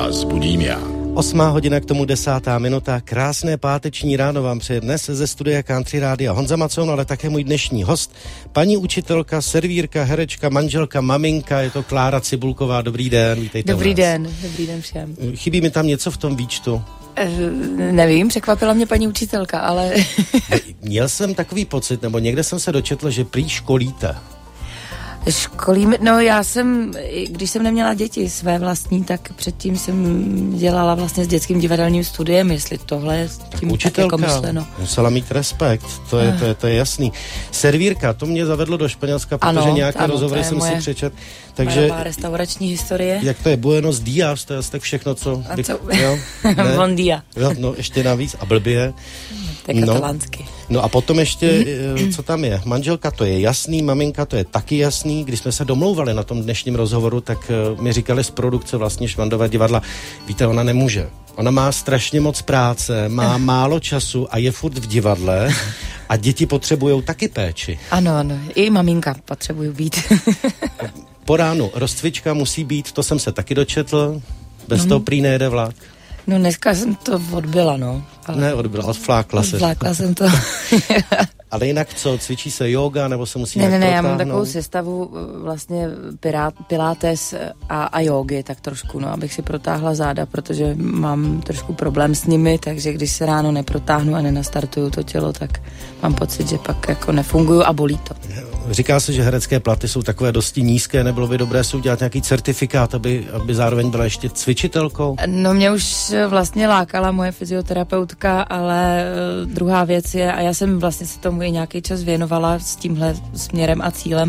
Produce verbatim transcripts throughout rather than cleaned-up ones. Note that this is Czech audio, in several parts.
vás budím já. Osmá hodina k tomu desátá minuta. Krásné páteční ráno vám přeje dnes ze studia Country Rádia Honza Macon, ale také můj dnešní host, paní učitelka, servírka, herečka, manželka, maminka, je to Klára Cibulková. Dobrý den, vítejte. Dobrý den, dobrý den všem. Chybí mi tam něco v tom výčtu? Uh, nevím, překvapila mě paní učitelka, ale... Měl jsem takový pocit, nebo někde jsem se dočetl, že prý školíte. Školím, no já jsem, když jsem neměla děti své vlastní, tak předtím jsem dělala vlastně s dětským divadelním studiem, jestli tohle je tím učitelka, tak jako myšleno. Musela mít respekt, to je, to, je, to je jasný. Servírka, to mě zavedlo do Španělska, protože ano, nějaké ano, rozhovory jsem si přečet. Takže restaurační historie. Jak to je? Buenos días, to je tak všechno, co... A co? Jo, Bon dia. Jo, no ještě navíc, a blbě. To je katalánsky. No, no a potom ještě, co tam je? Manželka, to je jasný, maminka, to je taky jasný. Když jsme se domlouvali na tom dnešním rozhovoru, tak mi říkali z produkce vlastně Švandova divadla, víte, ona nemůže. Ona má strašně moc práce, má málo času a je furt v divadle a děti potřebujou taky péči. Ano, ano, i maminka potřebují být. Po ránu rozcvička musí být, to jsem se taky dočetl, bez no. toho prý nejede vlak. No dneska jsem to odbyla, no. Ale... Ne, odbyla, odflákla se. Odflákla jsem to. Ale jinak co, cvičí se yoga, nebo se musí Ne, ne, ne, protáhnout? já mám takovou sestavu vlastně pirát, pilates a, a jogy, tak trošku, no, abych si protáhla záda, protože mám trošku problém s nimi, takže když se ráno neprotáhnu a nenastartuju to tělo, tak mám pocit, že pak jako nefunguju a bolí to. Říká se, že herecké platy jsou takové dosti nízké, nebylo by dobré si udělat nějaký certifikát, aby, aby zároveň byla ještě cvičitelkou? No mě už vlastně lákala moje fyzioterapeutka, ale uh, druhá věc je, a já jsem vlastně se tomu i nějaký čas věnovala s tímhle směrem a cílem,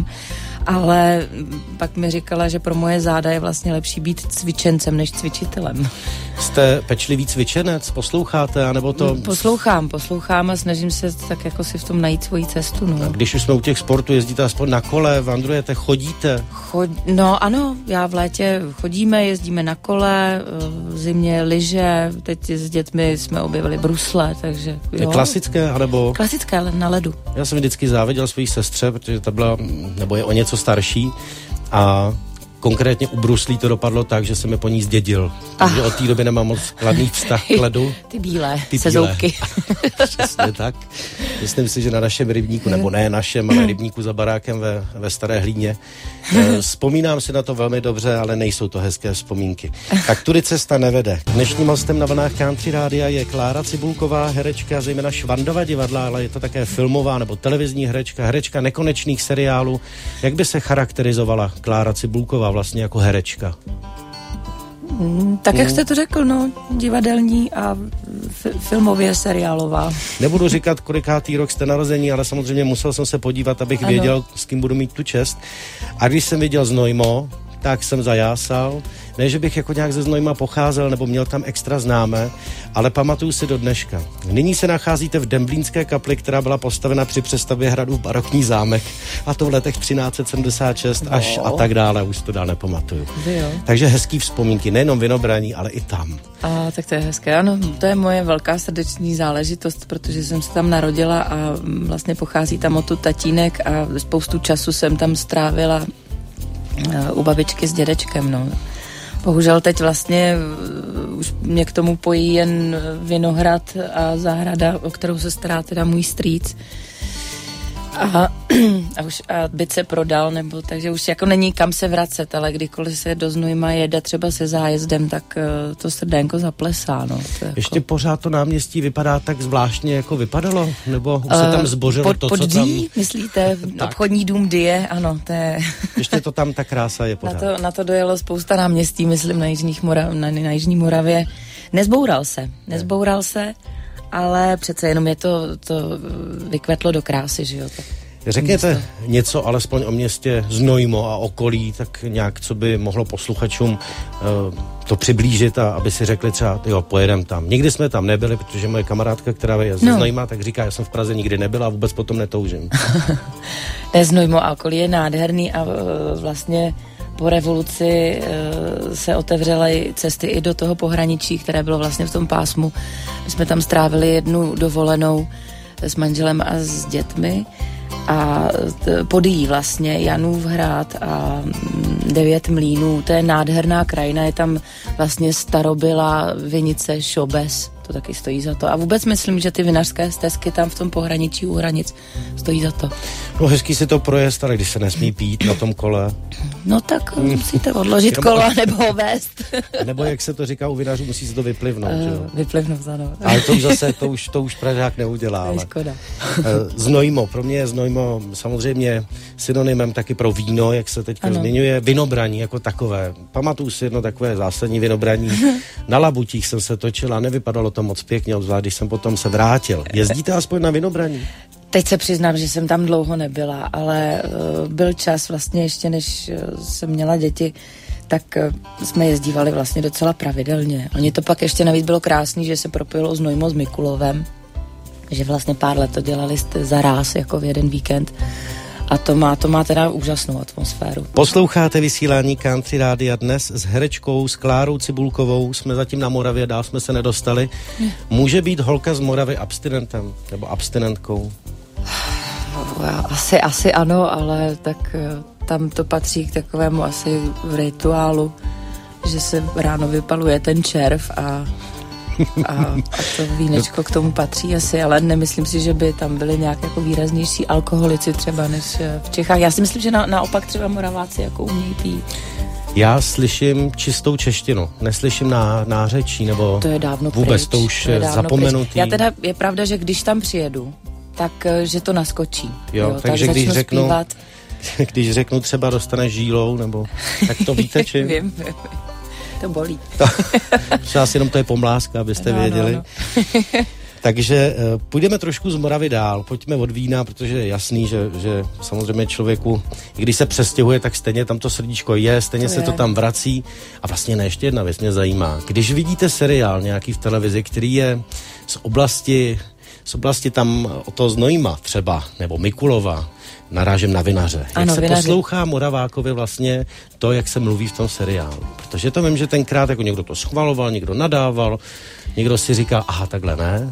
ale pak mi říkala, že pro moje záda je vlastně lepší být cvičencem než cvičitelem. Jste pečlivý cvičenec? Posloucháte? Anebo to... Poslouchám, poslouchám a snažím se tak jako si v tom najít svoji cestu. No. A když už jsme u těch sportů, jezdíte aspoň na kole, vandrujete, chodíte? Chod... No ano, já v létě chodíme, jezdíme na kole, v zimě lyže, teď s dětmi jsme objevili brusle, takže jo. Je klasické, anebo... Klasické, ale na ledu. Já jsem vždycky záviděl svojí sestře, protože ta byla, nebo je o něco starší a konkrétně u bruslí to dopadlo tak, že jsem je po ní zdědil. Takže od té doby nemám moc kladný vztah k ledu. Ty bílé, Ty se bílé. zoubky. Přesně tak. Myslím si, že na našem rybníku, nebo ne našem, ale rybníku za barákem ve, ve Staré Hlíně. Vzpomínám si na to velmi dobře, ale nejsou to hezké vzpomínky. Tak tudy cesta nevede. Dnešním hostem na vlnách Country Rádia je Klára Cibulková, herečka zejména Švandova divadla, ale je to také filmová nebo televizní herečka, herečka nekonečných seriálů. Jak by se charakterizovala Klára Cibulková vlastně jako herečka? Mm, tak jak jste to řekl, no, divadelní a f- filmově seriálová. Nebudu říkat, kolikátý rok jste narození, ale samozřejmě musel jsem se podívat, abych ano. věděl, s kým budu mít tu čest. A když jsem viděl Znojmo, tak jsem zajásal. Ne, že bych jako nějak ze Znojma pocházel, nebo měl tam extra známé, ale pamatuju si do dneška. Nyní se nacházíte v Demblínské kapli, která byla postavena při přestavbě hradu v barokní zámek, a to v letech třináct set sedmdesát šest no. až a tak dále, už to dál nepamatuju. Jo. Takže hezký vzpomínky, nejenom Vinobraní, ale i tam. A tak to je hezké, ano, to je moje velká srdeční záležitost, protože jsem se tam narodila a vlastně pochází tam odtud tatínek a spoustu času jsem tam strávila u babičky s dědečkem, no. Bohužel teď vlastně uh, už mě k tomu pojí jen Vinohrad a zahrada, o kterou se stará teda můj strýc. A, a už a byt se prodal, nebo takže už jako není kam se vracet, ale kdykoliv se do Znojma jede třeba se zájezdem, tak uh, to srdénko zaplesá, no. To jako... Ještě pořád to náměstí vypadá tak zvláštně, jako vypadalo? Nebo už se tam zbořilo pod, to, pod co dí, tam... myslíte? Obchodní dům Die, ano, to je... Ještě to tam, ta krása je pořád. Na to, na to dojelo spousta náměstí, myslím, na, Jižních Morav, na, na Jižní Moravě. Nezboural se, nezboural se, ale přece jenom je to, to vykvetlo do krásy, že jo, tak... Řekněte město. Něco alespoň o městě Znojmo a okolí, tak nějak, co by mohlo posluchačům uh, to přiblížit a aby si řekli třeba, jo, pojedem tam. Nikdy jsme tam nebyli, protože moje kamarádka, která je ze no. Znojma, tak říká, já jsem v Praze nikdy nebyla a vůbec potom netoužím. Ne, Znojmo a okolí je nádherný a uh, vlastně po revoluci uh, se otevřely cesty i do toho pohraničí, které bylo vlastně v tom pásmu. My jsme tam strávili jednu dovolenou s manželem a s dětmi. a Podyjí vlastně, Janův hrad a Devět mlýnů, to je nádherná krajina, je tam vlastně starobylá vinice Šobes, to taky stojí za to. A vůbec myslím, že ty vinařské stezky tam v tom pohraničí u hranic stojí za to. No hezký si to projezd, ale když se nesmí pít na tom kole. No tak musíte odložit kolo nebo ho vést. Nebo jak se to říká u vinařů, musí se to vyplivnout. Uh, že jo? Vyplivnout, ano. Ale to už zase, to už, to už Pražák neudělá. To je škoda. Znojmo, pro mě je Znojmo samozřejmě synonymem taky pro víno, jak se teďka ano. zmiňuje, vinobraní jako takové. Pamatuju si jedno takové zásadní vinobraní. Na Labutích jsem se točila, nevypadalo to moc pěkně, obzvlášť když jsem potom se vrátil. Jezdíte aspoň na vinobraní? Teď se přiznám, že jsem tam dlouho nebyla, ale uh, byl čas vlastně ještě, než uh, jsem měla děti, tak uh, jsme jezdívali vlastně docela pravidelně. Oni to pak ještě navíc bylo krásný, že se propojilo Znojmo s Mikulovem, že vlastně pár let to dělali za ráz, jako v jeden víkend. A to má, to má teda úžasnou atmosféru. Posloucháte vysílání Country Rádia dnes s herečkou, s Klárou Cibulkovou. Jsme zatím na Moravě, dál jsme se nedostali. Může být holka z Moravy abstinentem nebo abstinentkou? Asi, asi ano, ale tak tam to patří k takovému asi rituálu, že se ráno vypaluje ten červ a A, a to vínečko k tomu patří asi, ale nemyslím si, že by tam byly nějak jako výraznější alkoholici třeba než v Čechách. Já si myslím, že na, naopak třeba Moraváci jako umějí pít. Já slyším čistou češtinu, neslyším ná, nářečí, nebo to je dávno vůbec pryč, to už to je zapomenutý. Pryč. Já teda, je pravda, že když tam přijedu, tak že to naskočí. Jo, jo takže tak když řeknu, zpívat. Když řeknu třeba dostaneš žílou, nebo tak to víte, čím? Vím, vím. To bolí. Třeba asi jenom to je pomlázka, abyste no, věděli. No, no. Takže uh, půjdeme trošku z Moravy dál, pojďme od vína, protože je jasný, že, že samozřejmě člověku, i když se přestěhuje, tak stejně tam to srdíčko je, stejně to se je. to tam vrací. A vlastně ne, ještě jedna věc mě zajímá. Když vidíte seriál nějaký v televizi, který je z oblasti, z oblasti tam o toho Znojma třeba, nebo Mikulova, narážem na vinaře. Jak ano, se vinaři. Poslouchá Moravákovi vlastně to, jak se mluví v tom seriálu. Protože to vím, že tenkrát jako někdo to schvaloval, někdo nadával, někdo si říkal, aha, takhle ne?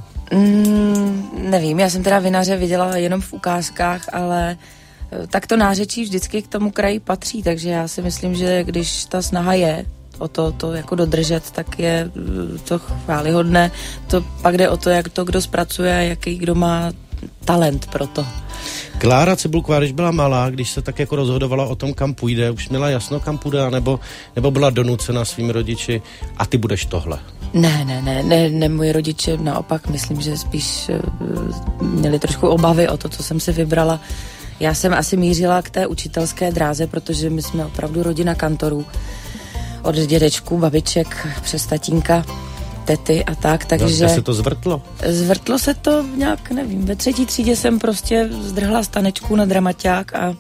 Mm, nevím, já jsem teda vinaře viděla jenom v ukázkách, ale tak to nářečí vždycky k tomu kraji patří, takže já si myslím, že když ta snaha je o to, to jako dodržet, tak je to chválihodné. To pak jde o to, jak to kdo zpracuje, jaký kdo má talent pro to. Klára Cibulková, když byla malá, když se tak jako rozhodovala o tom, kam půjde, už měla jasno, kam půjde, nebo, nebo byla donucena svými rodiči a ty budeš tohle? Ne, ne, ne, ne, ne, moji rodiče naopak, myslím, že spíš uh, měli trošku obavy o to, co jsem si vybrala. Já jsem asi mířila k té učitelské dráze, protože my jsme opravdu rodina kantorů. Od dědečků, babiček, přes tatínka, tety a tak, takže... No, se to zvrtlo? Zvrtlo se to nějak, nevím, ve třetí třídě jsem prostě zdrhla stanečku na dramaťák a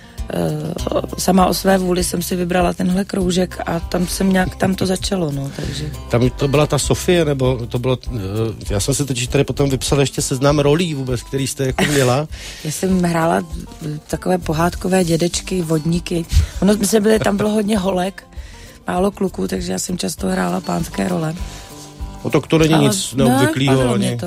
uh, sama o své vůli jsem si vybrala tenhle kroužek a tam jsem nějak, tam to začalo, no, takže... Tam to byla ta Sofie, nebo to bylo, uh, já jsem si totiž tady potom vypsala ještě seznam rolí vůbec, který jste jako měla. Já jsem hrála takové pohádkové dědečky, vodníky, ono, my jsme byli, tam bylo hodně holek, málo kluků, takže já jsem často hrála pánské role. No tak to není ale nic neobvyklýho ani.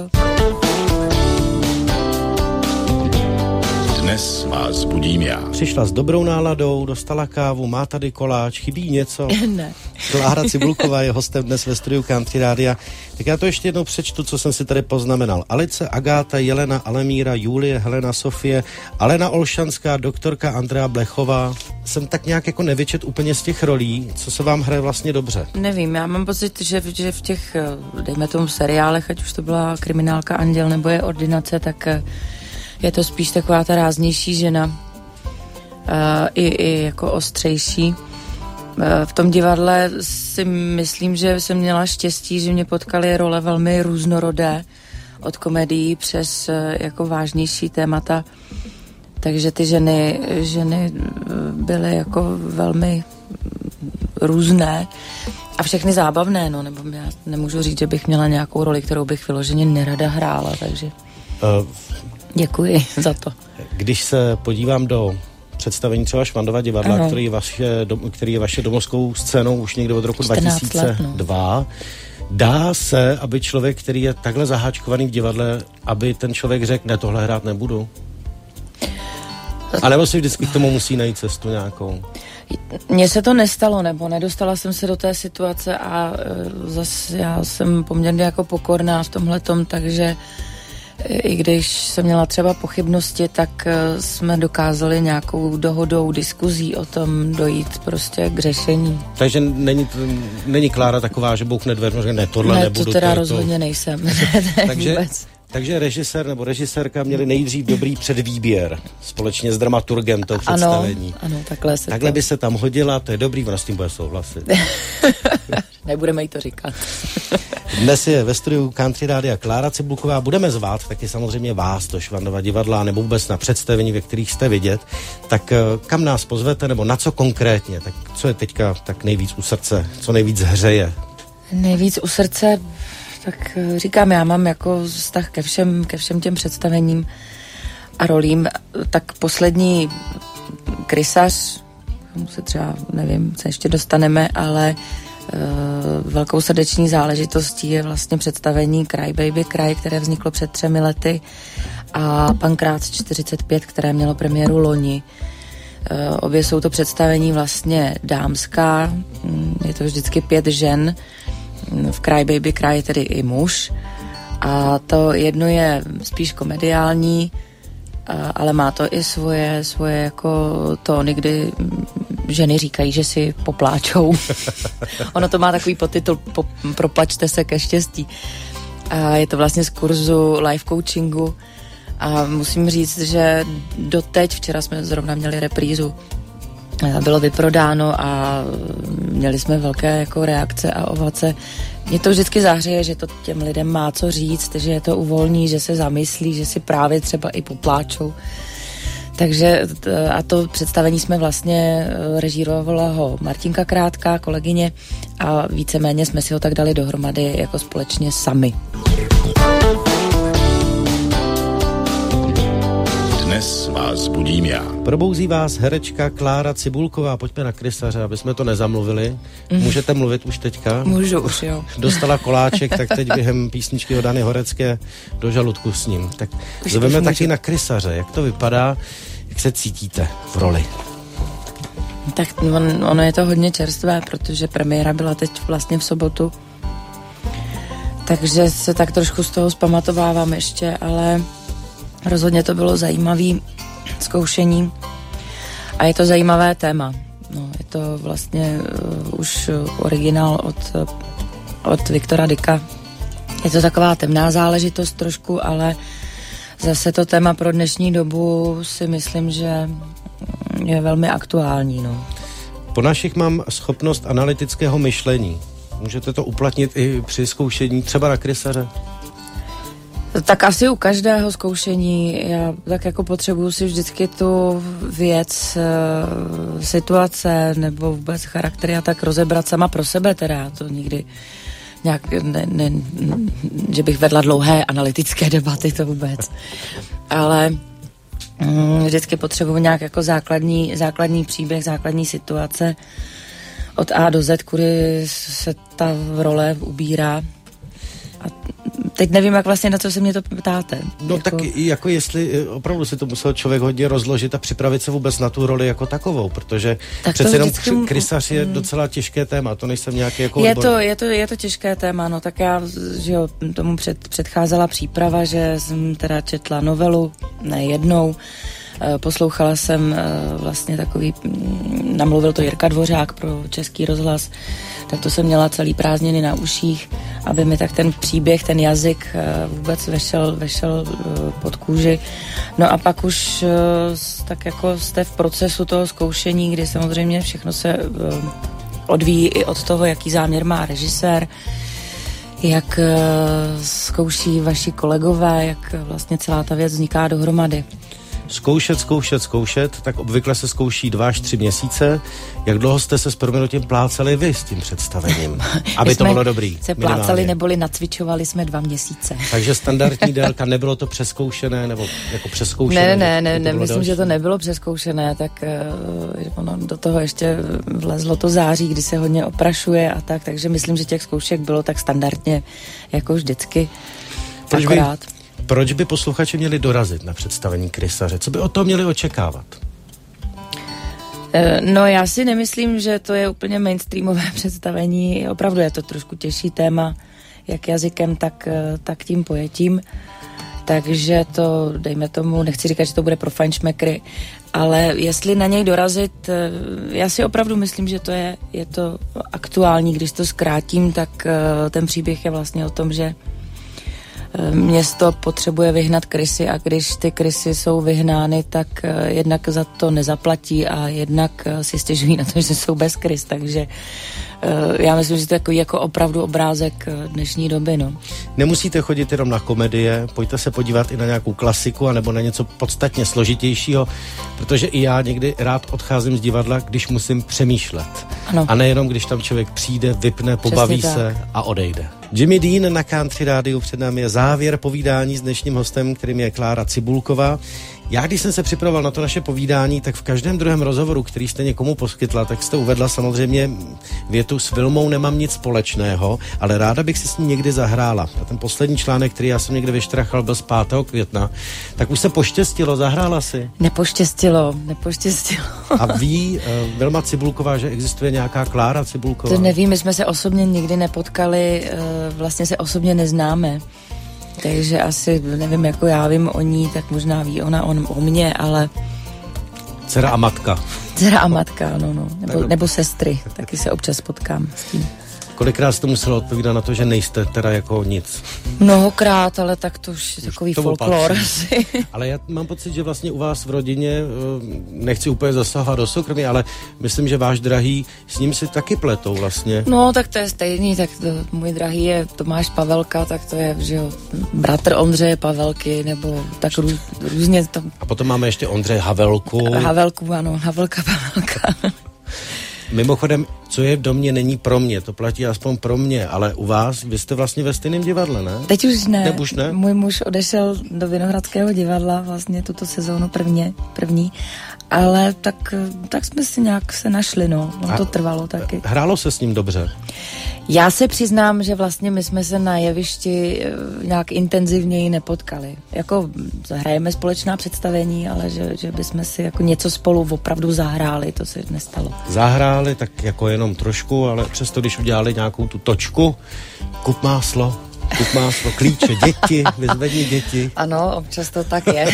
Dnes vás budím já. Přišla s dobrou náladou, dostala kávu, má tady koláč, chybí něco? Ne. Klára Cibulková je hostem dnes ve studiu Country Rádia. Tak já to ještě jednou přečtu, co jsem si tady poznamenal. Alice, Agáta, Jelena, Alemíra, Julie, Helena, Sofie, Alena Olšanská, doktorka Andrea Blechová. Jsem tak nějak jako nevyčet úplně z těch rolí, co se vám hraje vlastně dobře. Nevím, já mám pocit, že, že v těch, dejme tomu seriálech, ať už to byla Kriminálka Anděl nebo je Ordinace, tak je to spíš taková ta ráznější žena, uh, i, i jako ostřejší. Uh, v tom divadle si myslím, že jsem měla štěstí, že mě potkaly role velmi různorodé, od komedií přes uh, jako vážnější témata. Takže ty ženy, ženy byly jako velmi různé a všechny zábavné, no, nebo já nemůžu říct, že bych měla nějakou roli, kterou bych vyloženě nerada hrála, takže uh, děkuji za to. Když se podívám do představení třeba Švandova divadla, který je, vaše, který je vaše domovskou scénou už někde od roku dva tisíce dva, let, no. Dá se, aby člověk, který je takhle zaháčkovaný v divadle, aby ten člověk řekl, ne, tohle hrát nebudu? A nebo si vždycky k tomu musí najít cestu nějakou? Mně se to nestalo, nebo nedostala jsem se do té situace a uh, zase já jsem poměrně jako pokorná v tomhletom, takže i když jsem měla třeba pochybnosti, tak uh, jsme dokázali nějakou dohodou, diskuzí o tom dojít prostě k řešení. Takže není, není Klára taková, že bouchne dveře, že ne, tohle ne, nebudu. to teda to, rozhodně to... nejsem. takže, takže režisér nebo režisérka měli nejdřív dobrý předvýběr společně s dramaturgem toho představení. Ano, ano, takhle se Takhle to... by se tam hodila, to je dobrý, ona s tím bude souhlasit. Nebudeme jí to říkat. Dnes je ve studiu Country Rádia Klára Cibulková. Budeme zvát taky samozřejmě vás do Švandova divadla nebo vůbec na představení, ve kterých jste vidět. Tak kam nás pozvete nebo na co konkrétně? Tak co je teďka tak nejvíc u srdce? Co nejvíc hřeje? Nejvíc u srdce, tak říkám, já mám jako vztah ke všem, ke všem těm představením a rolím. Tak poslední Krysař, se třeba, nevím, se ještě dostaneme, ale uh, velkou srdeční záležitostí je vlastně představení Cry Baby Cry, které vzniklo před třemi lety, a Pankrác čtyřicet pět, které mělo premiéru loni. Uh, obě jsou to představení vlastně dámská, je to vždycky pět žen, v Cry Baby Cry je tedy i muž, a to jedno je spíš komediální, ale má to i svoje, svoje jako tóny, kdy ženy říkají, že si popláčou. Ono to má takový podtitul po, Proplačte se ke štěstí. A je to vlastně z kurzu life coachingu a musím říct, že doteď, včera jsme zrovna měli reprízu, bylo vyprodáno a měli jsme velké jako reakce a ovace. Mě to vždycky zahřeje, že to těm lidem má co říct, že je to uvolní, že se zamyslí, že si právě třeba i popláčou. Takže a to představení jsme vlastně režírovala ho Martinka Krátká, kolegyně, a víceméně jsme si ho tak dali dohromady jako společně sami. Dnes vás budím já. Probouzí vás herečka Klára Cibulková. Pojďme na Krysaře, aby jsme to nezamluvili. Můžete mluvit už teďka? Můžu už, jo. Dostala koláček, tak teď během písničky od Dany Horecké do žaludku s ním. Tak zveme taky na Krysaře. Jak to vypadá? Jak se cítíte v roli? Tak on, ono je to hodně čerstvé, protože premiéra byla teď vlastně v sobotu. Takže se tak trošku z toho zpamatovávám ještě, ale rozhodně to bylo zajímavé zkoušení a je to zajímavé téma. No, je to vlastně uh, už originál od, od Viktora Dicka. Je to taková temná záležitost trošku, ale zase to téma pro dnešní dobu si myslím, že je velmi aktuální. No. Po našich mám schopnost analytického myšlení. Můžete to uplatnit i při zkoušení třeba na Krysaře? Tak asi u každého zkoušení já tak jako potřebuju si vždycky tu věc, situace nebo vůbec charaktery a tak rozebrat sama pro sebe, teda to nikdy nějak, ne, ne, že bych vedla dlouhé analytické debaty, to vůbec. Ale mm, vždycky potřebuji nějak jako základní, základní příběh, základní situace od A do Z, kudy se ta role ubírá. A teď nevím, jak vlastně na co se mě to ptáte. No jako... tak jako jestli opravdu si to musel člověk hodně rozložit a připravit se vůbec na tu roli jako takovou, protože tak přece jenom vždycky... Krysař je docela těžké téma, to nejsem nějaký jako je to, je to je to těžké téma, no tak já, že jo, tomu před, předcházela příprava, že jsem teda četla novelu, ne jednou, poslouchala jsem vlastně takový, namluvil to Jirka Dvořák pro Český rozhlas, tak to jsem měla celý prázdniny na uších, aby mi tak ten příběh, ten jazyk vůbec vešel, vešel pod kůži. No a pak už tak jako jste v procesu toho zkoušení, kdy samozřejmě všechno se odvíjí i od toho, jaký záměr má režisér, jak zkouší vaši kolegové, jak vlastně celá ta věc vzniká dohromady. Zkoušet, zkoušet, zkoušet, tak obvykle se zkouší dva až tři měsíce. Jak dlouho jste se s proměnutím plácali vy s tím představením? Aby to bylo dobrý. Se plácali minimálně. Neboli nacvičovali jsme dva měsíce. Takže standardní délka, nebylo to přeskoušené nebo jako přeskoušené? Ne, ne, ne, ne myslím, že to nebylo přeskoušené, tak uh, ono do toho ještě vlezlo to září, kdy se hodně oprašuje a tak, takže myslím, že těch zkoušek bylo tak standardně jako vždycky. Proč akorát. By... Proč by posluchači měli dorazit na představení Krysaře? Co by od toho měli očekávat? No já si nemyslím, že to je úplně mainstreamové představení. Opravdu je to trošku těžší téma, jak jazykem, tak, tak tím pojetím. Takže to, dejme tomu, nechci říkat, že to bude pro fajnšmekry, ale jestli na něj dorazit, já si opravdu myslím, že to je, je to aktuální. Když to zkrátím, tak ten příběh je vlastně o tom, že město potřebuje vyhnat krysy a když ty krysy jsou vyhnány, tak jednak za to nezaplatí a jednak si stěžují na to, že jsou bez krys, takže já myslím, že to je jako, jako opravdu obrázek dnešní doby, no. Nemusíte chodit jenom na komedie, pojďte se podívat i na nějakou klasiku anebo na něco podstatně složitějšího, protože i já někdy rád odcházím z divadla, když musím přemýšlet. Ano. A nejenom, když tam člověk přijde, vypne, pobaví Přesně se tak. a odejde. Jimmy Dean na Country Rádiu, před námi je závěr povídání s dnešním hostem, kterým je Klára Cibulková. Já, když jsem se připravoval na to naše povídání, tak v každém druhém rozhovoru, který jste někomu poskytla, tak jste uvedla samozřejmě větu: s Vilmou nemám nic společného, ale ráda bych si s ní někdy zahrála. A ten poslední článek, který já jsem někde vyštrachal, byl z pátého května. Tak už se poštěstilo, zahrála si? Nepoštěstilo, nepoštěstilo. A ví uh, Vilma Cibulková, že existuje nějaká Klára Cibulková? To nevím, my jsme se osobně nikdy nepotkali, uh, vlastně se osobně neznáme. Takže asi, nevím, jako já vím o ní, tak možná ví ona on, o mě, ale... Dcera a matka. Dcera a matka, no, no. Nebo, nebo sestry, taky se občas potkám s tím. Kolikrát jste musela odpovídat na to, že nejste teda jako nic? Mnohokrát, ale tak to už je takový folklor. Ale já mám pocit, že vlastně u vás v rodině, nechci úplně zasahovat do soukromí, ale myslím, že váš drahý, s ním si taky pletou vlastně. No, tak to je stejný, tak to, můj drahý je Tomáš Pavelka, tak to je, že jo, bratr Ondřeje Pavelky, nebo tak růz, různě to... A potom máme ještě Ondřeje Havelku. Havelku, ano, Havelka Pavelka. Mimochodem, co je v domě, není pro mě, to platí aspoň pro mě, ale u vás, vy jste vlastně ve stejném divadle, ne? Teď už ne. Teď už ne? Můj muž odešel do Vinohradského divadla vlastně tuto sezónu prvně, první, ale tak, tak jsme si nějak se našli, no, on to trvalo taky. Hrálo se s ním dobře? Já se přiznám, že vlastně my jsme se na jevišti nějak intenzivněji nepotkali. Jako zahrajeme společná představení, ale že, že bychom si jako něco spolu opravdu zahráli, to se nestalo. Zahráli tak jako jenom trošku, ale přesto, když udělali nějakou tu točku, kup máslo, kup máslo, klíče, děti, vyzvedni děti. Ano, občas to tak je.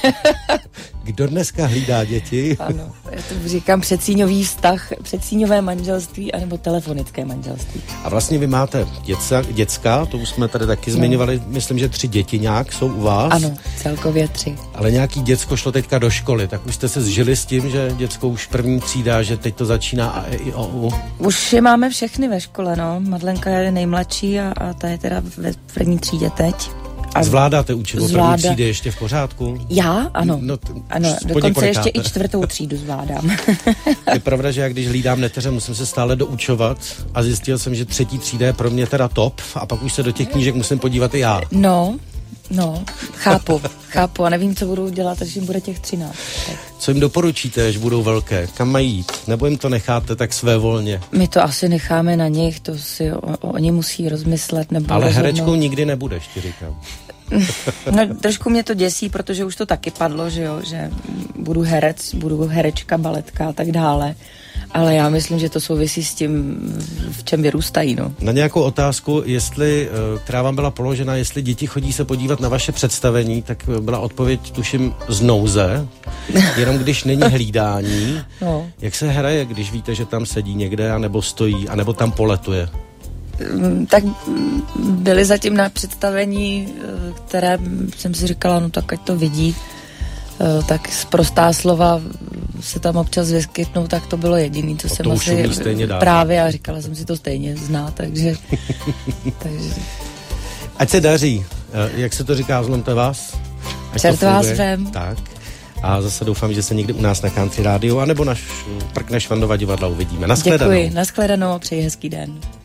Kdo dneska hlídá děti? Ano, já to říkám předsíňový vztah, předsíňové manželství anebo telefonické manželství. A vlastně vy máte děca, děcka, to už jsme tady taky no. zmiňovali, myslím, že tři děti nějak jsou u vás. Ano, celkově tři. Ale nějaký děcko šlo teďka do školy, tak už jste se zžili s tím, že děcko už první třída, že teď to začíná a e, i, o, u. Už je máme všechny ve škole, no. Madlenka je nejmladší a, a ta je teda ve první třídě teď. A zvládáte učivo první třídy ještě v pořádku? Já? Ano. No, t- ano, dokonce ještě i čtvrtou třídu zvládám. Je pravda, že já když hlídám neteře, musím se stále doučovat a zjistil jsem, že třetí třída je pro mě teda top a pak už se do těch knížek musím podívat i já. No, no, chápu, chápu a nevím, co budou dělat, až jim bude těch třináct. Tak. Co jim doporučíte, až budou velké? Kam mají jít? Nebo jim to necháte tak svévolně? My to asi necháme na nich, to si o, o, oni musí rozmyslet. Nebo ale rozhodnout. herečkou nikdy nebudeš, ti říkám. No, trošku mě to děsí, protože už to taky padlo, že jo, že budu herec, budu herečka, baletka a tak dále. Ale já myslím, že to souvisí s tím, v čem vyrůstají, no. Na nějakou otázku, jestli, která vám byla položena, jestli děti chodí se podívat na vaše představení, tak byla odpověď, tuším, z nouze, jenom když není hlídání. No. Jak se hraje, když víte, že tam sedí někde, anebo stojí, anebo tam poletuje? Tak byli zatím na představení, které jsem si říkala, no tak ať to vidí, tak sprostá slova se tam občas vyskytnou, tak to bylo jediný, co jsem asi právě a říkala jsem si to stejně zná, takže, takže... Ať se daří, jak se to říká, zlomte vás. Čert vás vem. Tak. A zase doufám, že se někdy u nás na Country Rádiu anebo na Prkne Švandova divadla uvidíme. Naschledanou. Děkuji, naschledanou a přeji hezký den.